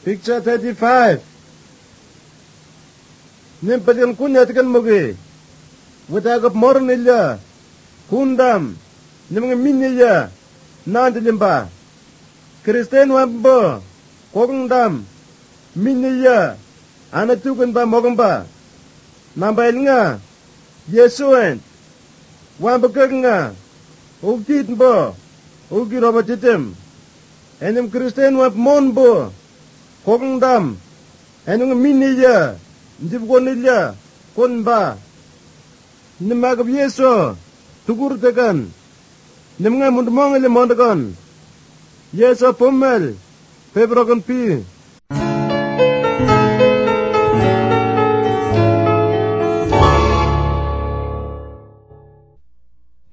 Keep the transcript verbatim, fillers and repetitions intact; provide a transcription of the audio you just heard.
Picture thirty-five. Nimpatikan kunya tikan moge. Witagap mornilla. Kundam. Nimang minilla. Nanti limpa. Kristen wambo. Kokendam. Minilla. Anatukan ba mogamba. Nambayin nga. Yesuan. Wamba kag nga. Ugtit bo. Ugi roba titim. Enim Kristen wambo monbo. Kokendam. Enung minilla. Ndip konilla. Konba. Nimagap Yesu. Tukur tekan. Nim nga mundumong ili mondakan. Yesu pumel. Pebrokan pi.